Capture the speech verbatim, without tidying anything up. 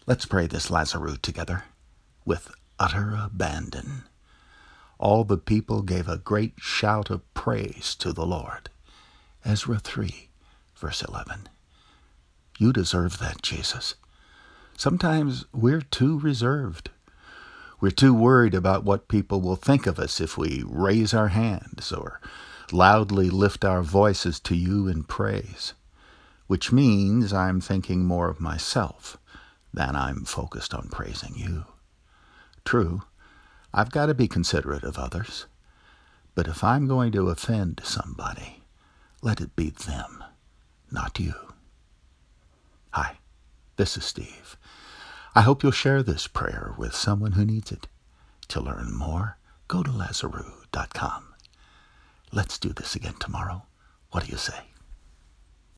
Let's pray this Lazarus together with utter abandon. All the people gave a great shout of praise to the Lord. Ezra three, verse eleven. You deserve that, Jesus. Sometimes we're too reserved. We're too worried about what people will think of us if we raise our hands or loudly lift our voices to you in praise, which means I'm thinking more of myself than I'm focused on praising you. True, I've got to be considerate of others, but if I'm going to offend somebody, let it be them, not you. Hi, this is Steve. I hope you'll share this prayer with someone who needs it. To learn more, go to Lazarus dot com. Let's do this again tomorrow. What do you say?